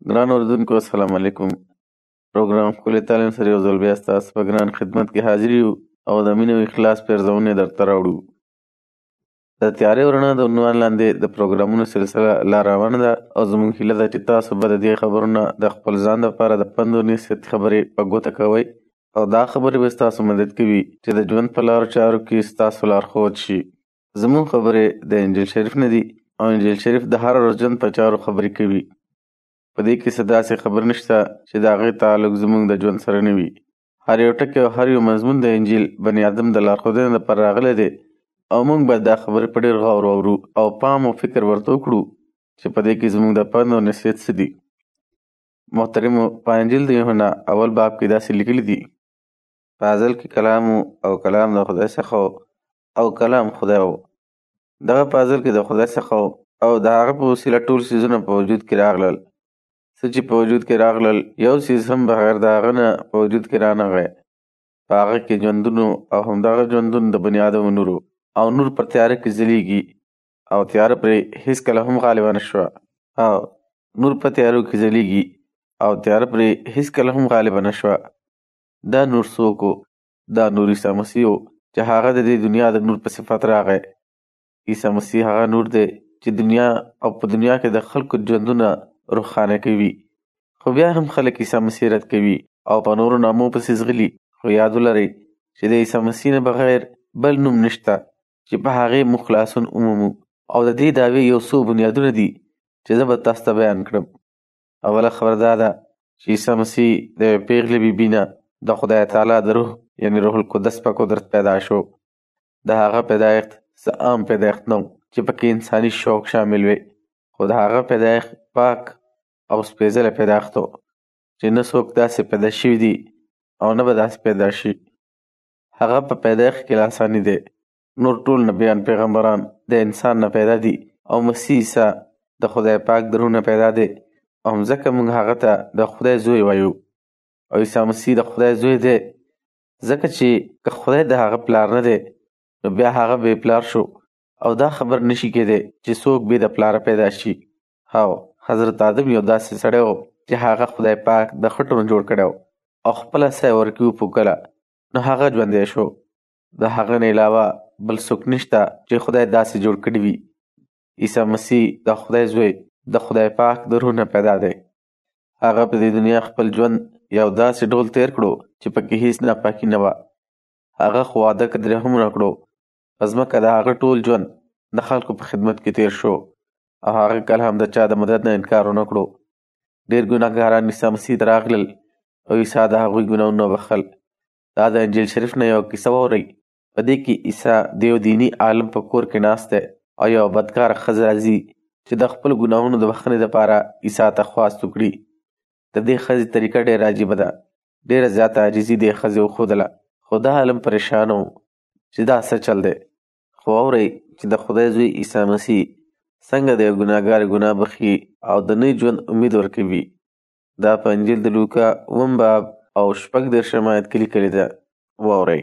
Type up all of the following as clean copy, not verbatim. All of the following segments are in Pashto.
ګران اردوونکو السلام علیکم. پروګرام ښکلي تعلیم سره یو ځل بیا ستاسو په ګران خدمت کې حاضر یو او د مینې او اخلاص پیرزونې درته راوړو. د تیارې او رڼا د عنوان لاندې د پروګرامونو سلسله لا روانه ده او زموږ هیله ده چې تاسو به د دې خبرونه د خپل ځان لپاره د پند او نصیحت خبرې په ګوته کوئ او دا خبرې به ستاسو مدد کوي چې د ژوند په لارو چارو کې ستاسو لارښود شي. زموږ خبرې د انجیل شریف نه دي او انجیل شریف د هر ورځ ژوند په چارو خبرې کوي. په دې کې څه داسې خبر نشته چې د هغې تعلق زموږ د ژوند سره نه وي. هر یو ټکی او هر یو مضمون د انجیل بني آدم د لارښودنې لپاره راغلی دی او موږ باید دا خبرې په ډېر غور واورو او پام او فکر ورته وکړو چې په دې کې زموږ د پند او نصیحت څه دي. محترمو، په انجیل د یوحنا اول باب کې داسې لیکلي دي: په ازل کې کلام او کلام د خدای څخه او کلام خدای و. دغه په ازل کې د خدای څخه او د هغه په وسیله ټول څیزونه په وجود کې راغلل. څه چې په وجود کې راغلل، یو څیز هم بغیر د هغه نه په وجود کې رانغی. په هغه کې ژوندون او همدغه ژوندون د بني آدم نور او نور پر تیاره کې ځلیږي او تیاره پرې هیڅکله هم غالبه نه شوه. او نور په تیارو کې ځلیږي او تیاره پرې هیڅکله هم غالبه نه شوه. دا نور څوک و؟ دا نور عیسی مسیح و چې هغه د دې دنیا د نور په صفت راغی. عیسی مسیح هغه نور دی چې دنیا او په دنیا کې د خلکو ژوندونه روښانه کوي. خو بیا هم خلک عیسی مسیح رد کوي او په نورو نامو پسې ځغلي. خو یاد ولرئ چې د عیسی مسیح نه بغیر بل نوم نشته چې په هغې موږ خلاصون ومومو. او د دې دعوې یو څو بنیادونه دي چې زه به تاسو ته بیان کړم. اوله خبر دا ده چې عیسی مسیح د یوې پیغلې بیبي نه د خدای تعالی د روح یعنې روح القدس په قدرت پیدا شو. د هغه پیدایښت څه عام پیدایښت نه و چې پکې انساني شوق شامل وي، خو د هغه پیدایښت پاک او سپېڅلی پیدایښت و چې نه څوک داسې پیدا شوي دي او نه به داسې پیدا شي. هغه په پیدایښت کې لاساني دی. نور ټول نبیان پیغمبران د انسان نه پیدا دي او مسیح عیسی د خدای پاک د روح نه پیدا دی. او ځکه موږ هغه ته د خدای زوی وایو. او عیسی مسیح د خدای زوی دی ځکه چې که خدای د هغه پلار نه دی نو بیا هغه بې پلار شو او دا خبر نشي کېدی چې څوک بې د پلاره پیدا شي. او حضرت آدم یو داسې سړی و چې هغه خدای پاک د خټو نه جوړ کړی او خپله ساه ورکې وپوکله نو هغه ژوندی شو. د هغه نه علاوه بل څوک نشته چې خدای داسې جوړ کړي وي. عیسی مسیح د خدای زوی د خدای پاک د روح نه پیدا دی. هغه په دې دنیا خپل ژوند یو داسې ډول تیر کړو چې پکې هیڅ ناپاکي نه وه. هغه خو واده قدرې هم نه کړو. په ځمکه د هغه ټول ژوند د خلکو په خدمت کې تیر شو او هغه کله هم د چا د مدد نه انکار ونه کړو. ډېر ګناهګاران عیسی مسیح ته راغلل او عیسی د هغوی ګناهونه وبخل. دا د انجیل شریف نه یو کیسه واورئ. په دې کې عیسی د یو دیني عالم په کور کې ناست دی او یو بدکاره ښځه راځي چې د خپلو ګناهونو د بخښنې دپاره عیسی ته خواست وکړي. د دې ښځې طریقه ډېره عجیبه ده. ډېره زیاته عاجزي دې ښځې وښودله، خو دا عالم پریشانه و چې دا څه چل دی. خو واورئ چې د خدای زوی عیسی مسیح څنګه د یو ګناهګار ګناه بخښي او د نوي ژوند امید ورکوي. دا په انجیل د لوکا 9 باب او 36 آیت کې لیکلې ده. واورئ.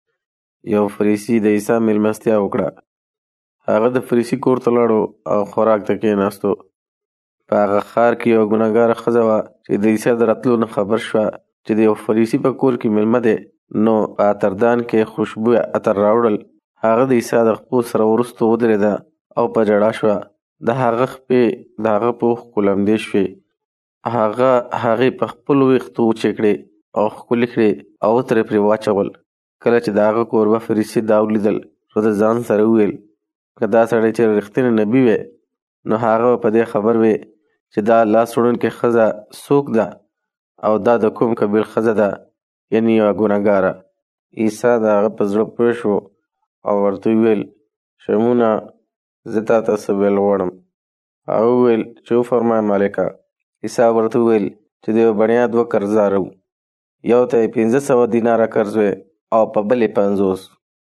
یو فریسي د عیسی مېلمستیا وکړه. هغه د فریسي کور ته لاړو او خوراک ته کېناستو. په هغه ښار کې یو ګناهګاره ښځه وه چې د عیسی د راتلو نه خبر شوه چې د یو فریسي په کور کې مېلمه دی. نو په اتردان کې خوشبویه عطر راوړل. هغه د عیسی د خپو سره وروسته ودرېده او په ژړا شوه. د هغه خپې د هغه په اوښکو لمدې شوې. هغه هغې په خپلو ویښتو وچې کړې او ښکلې کړې او عطر یې پرې واچول. کله چې د هغه کوربه فریسي دا ولیدل نو د ځان سره وویل که دا سړی چې رښتینی نبي وی نو هغه په دې خبر وی چې دا لاس وړونکې ښځه څوک ده او دا د کوم قبیل ښځه ده، یعنې یوه ګناهګاره. عیسی د هغه په زړه پوه شو او ورته وویل شمونه زه تا ته څه ویل غواړم. هغه وویل چې وفرمایه مالکه. عیسی ورته وویل چې د یو بڼیا 2 قرضداره وو. یو ته یې 500 دیناره قرض وی او په بل یې 50.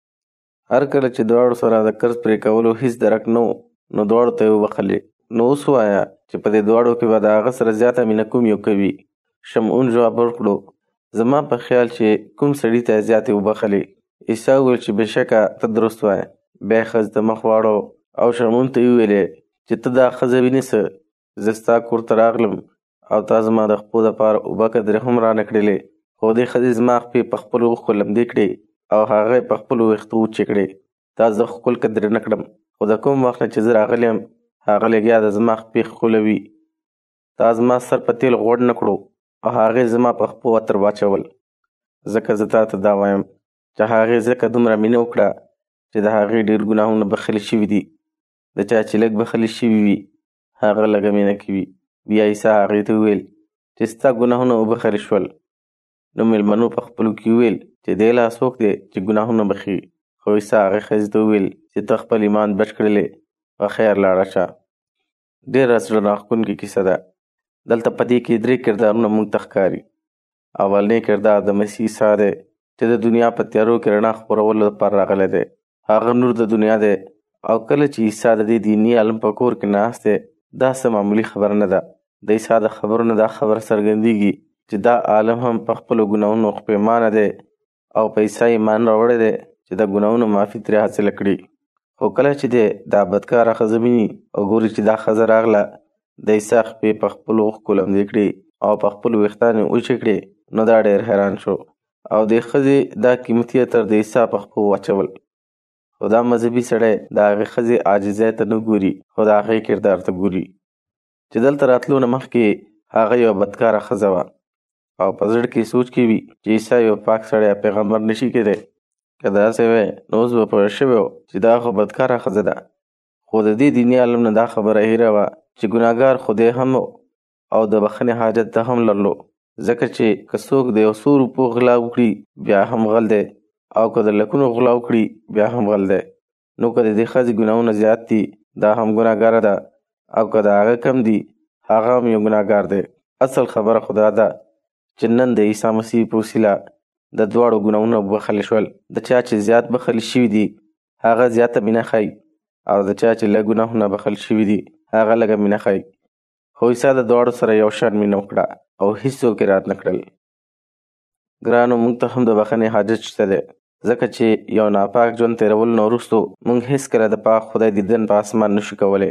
هر کله چې دواړو سره د قرض پرې کولو هیڅ درک نه و نو دواړو ته یې وبخلې. نو اوس ووایه چې په دې دواړو کې به د هغه سره زیاته مینه کوم یو کوي؟ شمعون ځواب ورکړو زما په خیال چې کوم سړي ته یې زیاتې وبخلې. عیسی وویل چې بېشکه ته درست وایې. بیا یې ښځې ته مخ واړو او شمعون ته یې وویلې چې ته دا ښځه وینې څه؟ زه ستا کور ته راغلم او تا زما د خپو دپاره اوبه قدرې هم رانه کړلې، خو دې ښځې زما خپې په خپلو اوښکو لمدې کړې او هغه یې په خپلو ویښتو وچې کړې. دا زه ښکل قدرې نه کړم، خو د کوم وخت نه چې زه راغلی یم هغه لګیا ده زما خپې ښکلوي. تا زما سر په تیل غوړ نه کړو او هغې زما په خپو عطر واچول. ځکه زه تا ته دا وایم چې هغې ځکه دومره مینه وکړه چې د هغې ډېر ګناهونه بخښلي شوي دي. د چا چې لږ بخښلي شوي وي هغه لږه مینه کوي. بیا عیسی هغې ته وویل چې ستا ګناهونه وبخښل شول. نو مېلمنو په خپلو کې وویل چې دی لا څوک دی چې ګناهونه بخښي. خو عیسی هغې ښځې ته وویل چې ته خپل ایمان بچ کړلې، په خیر لاړه شه. ډېره زړه راښکونکې کیسه ده. دلته په دې کې 3 کردارونه موږ ته ښکاري. اولنی کردار د مسیح عیسی دی چې د دنیا په تیارو کې رڼا خپرولو لپاره راغلی دی. هغه نور د دنیا دی او کله چې عیسی د دې دیني عالم په کور کې ناست دی دا څه معمولي خبره نه ده. د عیسی د خبرو نه دا خبره څرګندېږي چې دا عالم هم په خپلو ګناهونو پښیمانه دی او په عیسی ایمان راوړی دی چې د ګناهونو معافي ترې حاصله کړي. خو کله چې دی دا بدکاره ښځه ویني او ګوري چې دا ښځه راغله د عیسی خپې په خپلو اوښکو لمدې کړي او په خپلو ویښتان یې وچې کړې، نو دا ډېر حیران شو او دې ښځې دا قیمتي عطر د عیسی په خپو واچول. خو دا مذهبي سړی د هغې ښځې عاجزۍ ته نه ګوري، خو د هغې کردار ته ګوري چې دلته راتلو نه مخکې هغه یوه بدکاره ښځه وه او په زړه کې سوچ کې وي چې عیسی یو پاک سړی پیغمبر نشي کېدی. که داسې وی نو اوس به پوه شوی و چې دا خو بدکاره ښځه ده. خو د دې دیني عالم نه دا خبره هیره وه چې ګناهګار خو دی هم او د بخښنې حاجت ته هم لرلو، ځکه چې که څوک د 100 روپو غلا وکړي بیا هم غل دی او که د لکونو غلا وکړي بیا هم غل دی. نو که د دې ښځې ګناهونه زیات دي دا هم ګناهګاره ده او که د هغه کم دي هغه هم یو ګناهګار دی. اصل خبره خو دا ده چې نن د عیسی مسیح په وسیله د دواړو ګناهونه وبخښل شول. د چا چې زیات بخښل شوي دي هغه زیاته مینه ښایي او د چا چې لږ ګناهونه بخښل شوي دي هغه لږه مینه ښایي. خو عیسی د دواړو سره یو شان مینه وکړه او هیڅوک یې رد نه کړل. ګرانو، موږ ته هم د بخښنې حاجت شته دی، ځکه چې یو ناپاک ژوند تېرولو نه وروستو موږ هېڅکله د پاک خدای دیدن په اسمان نشو کولی.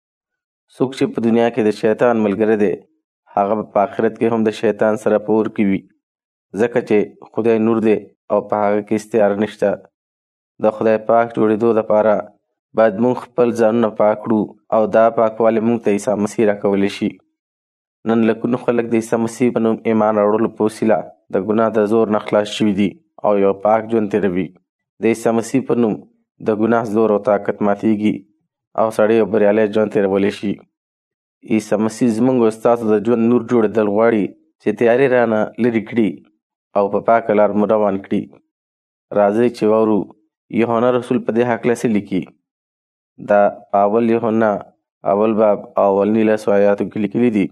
څوک چې په دنیا کې د شیطان ملګری دی هغه په آخرت کې هم د شیطان سره په اور کې وي، ځکه چې خدای نور دی او په هغه کې استعاره نشته. د خدای پاک جوړېدو دپاره باید موږ خپل ځانونه پاک کړو او دا پاکوالی موږ ته عیسی مسیح راکولی شي. نن لکونو خلک د عیسی مسیح په نوم ایمان راوړلو په وسیله د ګناه د زور نه خلاص شوي دي او یو پاک ژوند تېروي. د عیسی مسیح په نوم د ګناه زور او طاقت ماتېږي او سړی یو بریالی ژوند تېرولی شي. عیسی مسیح زموږ او ستاسو د ژوند نور جوړېدل غواړي چې تیارې رانه لرې کړي او په پاکه لار مو روان کړي. راځئ چې واورو یوحنا رسول په دې هکله څه لیکي. دا په اول یوحنا اول باب او اولني 10 آیاتو کې لیکلي دي.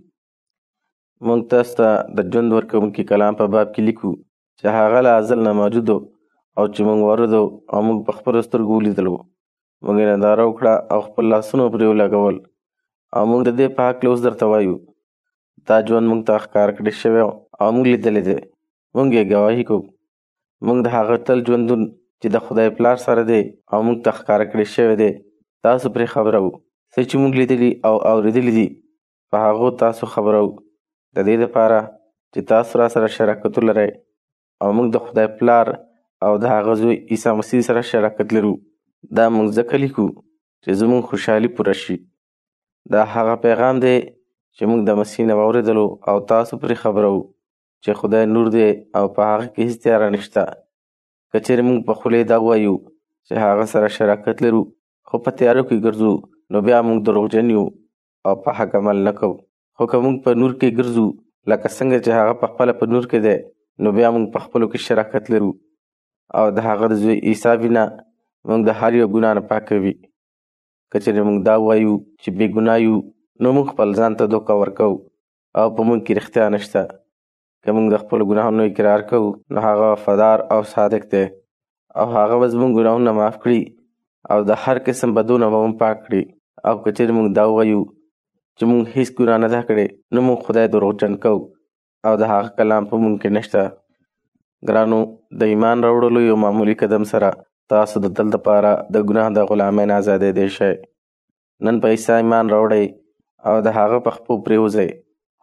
موږ تاسو ته د ژوند ورکوونکي کلام په باب کې لیکو چې هغه له ازل نه موجود او چې موږ واورېدو او موږ په خپلو سترګو ولیدلو. موږ یې ننداره وکړه او خپل لاسونه پرې ولګول او موږ د دې په هکله اوس درته وایو. دا ژوند موږ ته ښکار کړی شوی او موږ لیدلی دی، موږ یې ګواهي کوو. موږ د هغه تل ژوندون چې د خدای پلار سره دی او موږ ته ښکاره کړی شوی دی تاسو پرې خبره وو. څه چې موږ لیدلي او اورېدلي دي په هغو تاسو خبره وو، د دې دپاره چې تاسو را سره شراکت ولرئ او موږ د خدای پلار او د هغه زوی عیسی مسیح سره شراکت لرو. دا موږ ځکه لیکو چې زموږ خوشحالي پوره شي. دا هغه پیغام دی چې موږ د مسیح نه واورېدلو او تاسو پرې خبره وو چې خدای نور دی او په هغه کې هیڅ تیاره نشته. که چېرې موږ په خولې دا ووایو چې هغه سره شراکت لرو خو په تیارو کې ګرځو نو بیا موږ دروغجن یو او په حق عمل نه کوو. خو که موږ په نور کې ګرځو لکه څنګه چې هغه په خپله په نور کې دی نو بیا موږ په خپلو کې شراکت لرو او د هغه د زوی عیسی وینه موږ د هر یو ګناه نه پاکوي. که چېرې موږ دا وایو چې بې ګناه یو نو موږ خپل ځان ته دوکه ورکوو او په موږ کې رښتیا نشته. که موږ د خپلو ګناهونو اقرار کوو نو هغه وفادار او صادق دی او هغه به زموږ ګناهونه معاف کړي او د هر قسم بدونه به هم پاک کړي. او که چېرې موږ دا ووایو چې موږ هیڅ ګناه نه ده کړې نو موږ خدای دروغجن کوو او د هغه کلام په موږ کې نشته. ګرانو، د ایمان راوړلو یو معمولي قدم سره تاسو د تل دپاره د ګناه د غلامۍ نه ازادېدی شئ. نن په عیسی ایمان راوړئ او د هغه په خپو پرېوځئ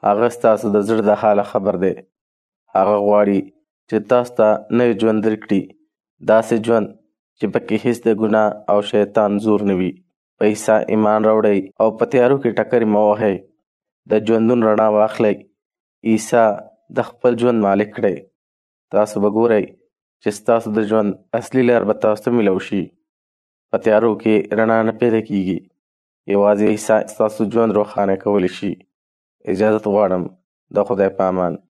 هغه ستاسو د زړه د حاله خبر دی. هغه غواړي چې تاسو ته نوی ژوند درکړي، داسې ژوند چې پکې هیڅ د ګناه او شیطان زور نه وي. په عیسی ایمان راوړئ او په تیارو کې ټکرې مه وهئ. د ژوندون رڼا واخلئ. عیسی د خپل ژوند مالک کړئ. تاسو به ګورئ چې ستاسو د ژوند اصلي لار به تاسو ته میلاو شي. په تیارو کې رڼا نه پیدا کیږي. یوازې عیسی ستاسو ژوند روښانه کولی شي. اجازت غواړم. د خدای په امان.